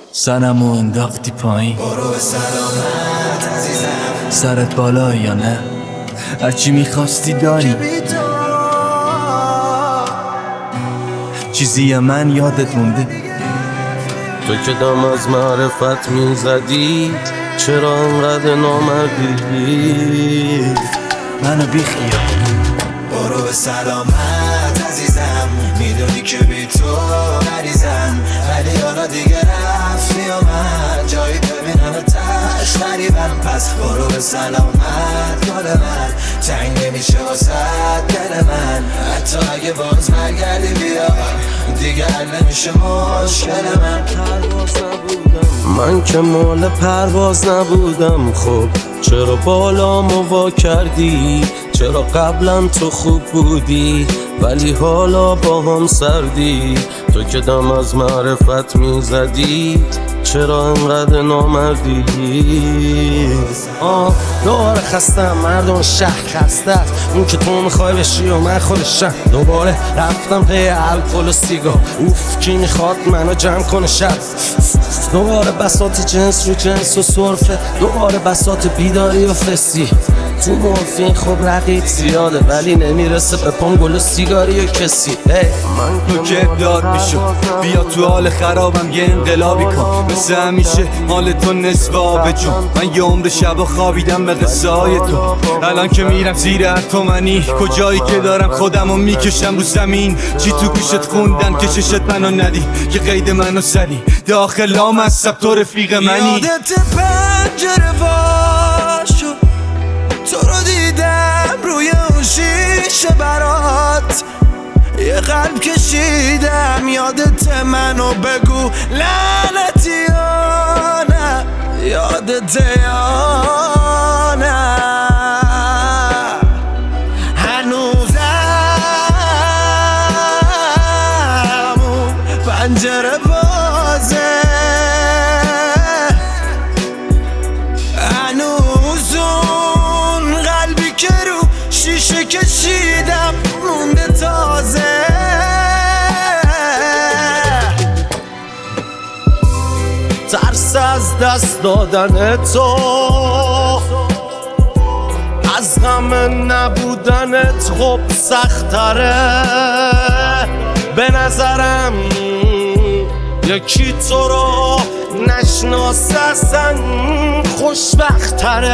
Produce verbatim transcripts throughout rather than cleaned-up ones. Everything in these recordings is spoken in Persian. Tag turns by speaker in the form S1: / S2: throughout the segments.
S1: سرمو انداختی پایین،
S2: برو به سلامت عزیزم.
S1: سرت بالا یا نه؟ هرچی میخواستی داری، چیزی من یادت مونده؟
S3: تو که دم از معرفت میزدی، چرا انقدر نامردی؟
S1: منو بیخیال.
S2: برو به سلامت عزیزم، میدونی که بی تو مریضم، ولی حالا دیگه رفتی و من جایی ببینم تش غریبم. پس برو به سلامت گل من، تنگ نمیشه واسد دل من، حتی اگه باز برگردی بیا دیگه حل نمیشه مشکل من.
S3: من که مال پرواز نبودم، خب چرا بالامو وا کردی؟ چرا قبلا تو خوب بودی ولی حالا با هم سردی؟ تو که دم از معرفت میزدی، چرا انقدر نامردی؟ آه دوباره خستم، مردم شهر خسته است، اون که تو میخوای بشی و من خودشم. دوباره رفتم پی الکل و سیگار، اوف کی میخواد منو جمع کنه شب. دوباره بساط جنس رو جنس و سرفه، دوباره بساط بیداری و فسی. تو مورفین خب رقیق زیاده ولی نمیرسه به پام گل و سیگاری و کسی.
S1: تو که داد میشو بیا تو حال خرابم یه انقلابی کن، مثل همیشه حال تو نصف آب جون. من یه عمر شبا خوابیدم به قصه های تو، الان که میرم زیر اتمنی، کجایی که دارم خودمو میکشم رو زمین. چی تو گوشت خوندن که چشت منو ندی، که قید منو زدی داخل لام از سب تو رفیق منی.
S2: یادت پنجره باشو، تو رو دیدم روی اون شیشه برات، یه قلب کشیدم یادت منو بگو لعنتی یا نه، یادت یا نه. هنوزم اون پنجره بازه، هنوز اون قلبی که رو شیشه کشیدم مونده تازه.
S3: ترس از دست دادن تو، از غم نبودنت خب سختره. به نظرم یکی تو رو نشناسه اصلا خوشبختره.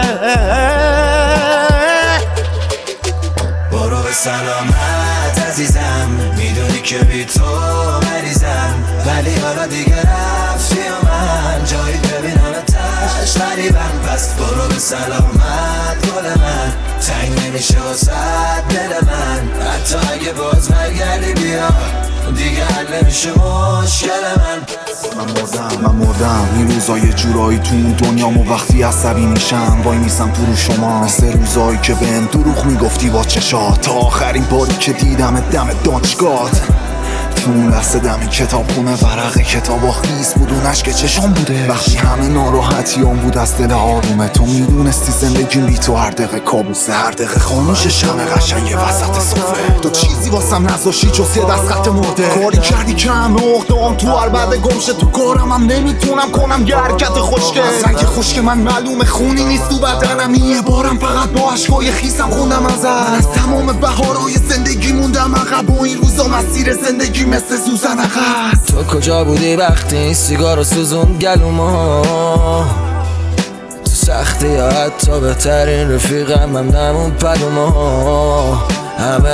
S2: برو به سلامت عزیزم، میدونی که بی تو مریضم، ولی حالا دیگه رفتی و من جایی ببینم تش غریبم. پس برو به سلامت گل من، تنگ نمیشه واسد دل من، حتی اگه باز برگردی بیا دیگه حل نمیشه مشکل من.
S4: من مردم من مردم این روزا یه جورایی تو اون دنیامو وقتی عصبی میشم وای میسم تو رو شما، مثل روزایی که بهم دروغ میگفتی با چشات، تا آخرین باری که دیدم دم دانشگاهت. تو اون لحظه دم کتاب خونه ورق کتابا خیس بود، اون اشک چشام بوده وقتی همه ناراحتیام بود از دل آرومه. تو میدونستی زندگیم بی تو هر دقیقه کابوسه، هر دقیقه خاموش شمع قشنگ وسط صفه. تو چیزی واسم نذاشتی جز یه دست خط مرده، کاری کردی که همه اقدام تو هر بعد گمشه. تو کارم هم نمیتونم کنم یه حرکت خوشگل، از رنگ خشک من معلومه خونی نیست تو بدنم. یه بارم فقط با عشقای خیسم خوندم ازت، از تمام بهارهای زندگی موندم عقب و این روزا مسیر زندگی مثل سوزن عقب.
S5: تو کجا بودی وقتی این سیگارو سوزوند گلومو؟ تو سختی یا حتی بهترین رفیقم هم نمون پلومو. همه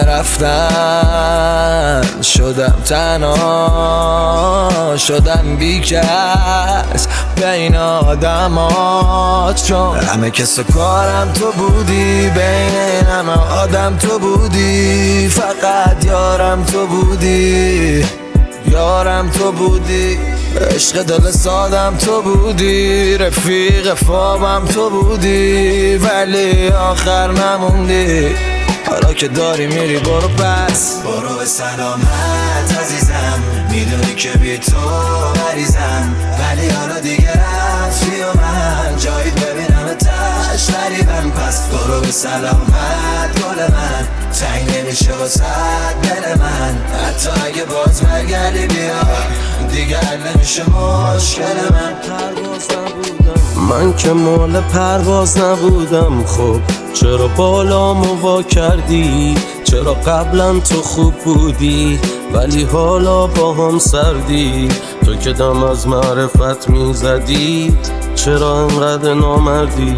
S5: رفتن شدم تنها، شدم بیکس بین آدمات، چون همه کس و کارم تو بودی، بین این همه آدم تو بودی، فقط یارم تو بودی، یارم تو بودی، عشق دل سادم تو بودی، رفیق خوابم تو بودی، ولی آخر نموندی. حالا که داری میری برو پس،
S2: برو به سلامت عزیزم، میدونی که بی تو مریضم، ولی حالا دیگه رفتی و من جایی ببینم تش غریبم. پس برو به سلامت گل من، تنگ نمیشه واسد دل من، حتی اگه باز برگردی بیا دیگه حل نمیشه مشکل من.
S3: من که مال پرواز نبودم، خب چرا بالامو وا کردی؟ چرا قبلا تو خوب بودی ولی حالا با هم سردی؟ تو که دم از معرفت میزدی چرا انقدر نامردی؟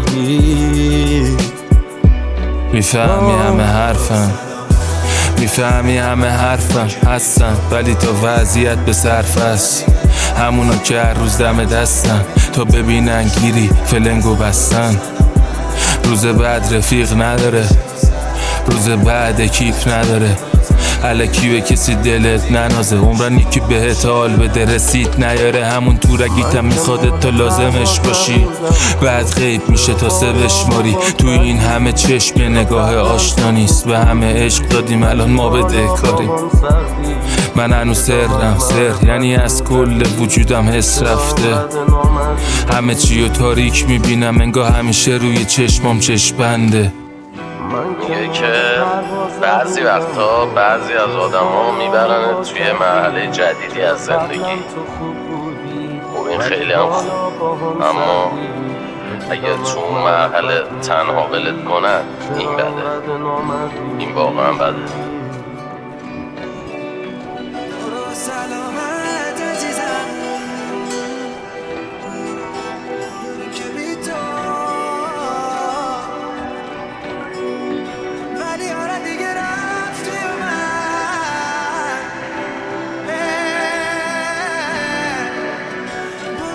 S6: میفهمی همه حرفم، میفهمی همه حرفم هستن، ولی تو وضعیت به صرف است. همونا که هر روز دم دستن تا ببینن گیری فلنگو بستن. روز بعد رفیق نداره، روز بعد کیف نداره، الکی به کسی دلت ننازه، عمرن یکی بهت حال بده رسید نیاره. همون تورگیتم میخواد تا لازمش باشی، بعد غیب میشه تا سه بشماری. تو این همه چشم یه نگاه آشنا نیست، به همه عشق دادیم الان ما بده کاریم. من هنوز سرم سر، یعنی از کل وجودم حس رفته، همه چی رو تاریک میبینم انگاه همیشه روی چشمام چشم بنده.
S3: میگه که بعضی وقتا بعضی از آدم ها میبرن توی مرحله جدیدی از زندگی. خب این خیلی هم خوب، اما اگه تو اون مرحله تنها ولت کنن این بده، این واقعا بده.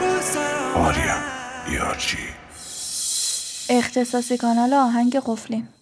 S7: آریا یارچی
S8: اختصاصی کانال آهنگ قفلی.